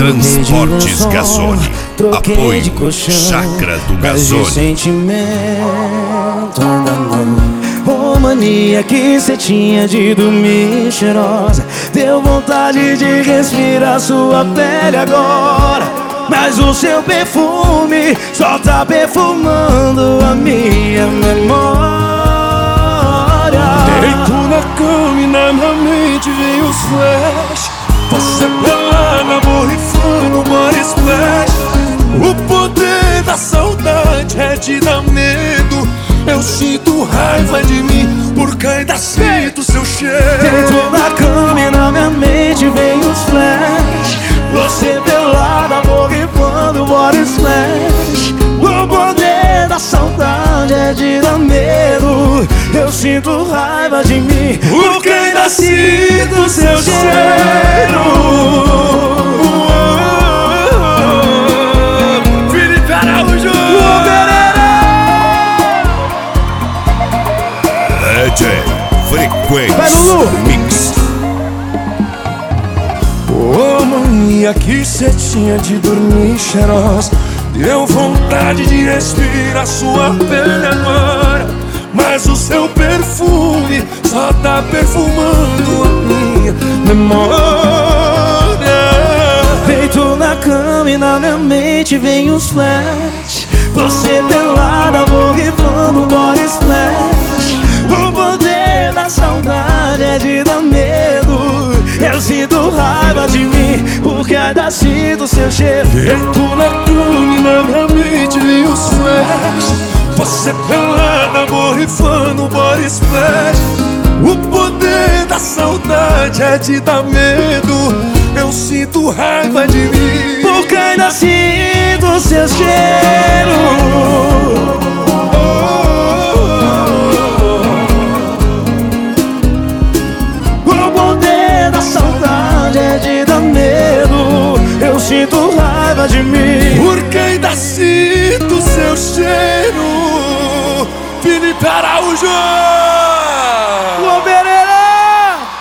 Transportes Gazzoli. Apoio Chácara do Gazzoli. Sentimento ainda não. Ô mania que cê tinha de dormir cheirosa, deu vontade de respirar sua pele agora. Mas o seu perfume só tá perfumando a minha memória. Deito na cama e na minha mente vem os flash. Você pelada, borrifando, body splash. O poder da saudade é de dar medo. Eu sinto raiva de mim, porque ainda sinto seu cheiro. Deito na cama e na minha mente vem os flash. Você pelada, borrifando, body splash. O poder da saudade é de dar medo. Eu sinto raiva de mim, porque ainda sinto seu cheiro. Felipe Araújo, DJ Frequência Mix. ô mania que cê tinha de dormir cheirosa, deu vontade de respirar sua pele agora. Mas o seu perfume só tá perfumando a minha memória. Deito na cama e na minha mente vem os flash. Você pelada, borrifando, body splash. O poder da saudade é de dar medo. Eu sinto raiva de mim, porque ainda sinto seu cheiro. Deito na cama e na minha mente vem os flash. Você pelada, borrifando, body splash. O poder da saudade é de dar medo. Eu sinto raiva de mim, porque ainda sinto seu cheiro. O poder da saudade é de dar medo. Eu sinto raiva de mim, porque ainda sinto seu cheiro. Felipe Araújo.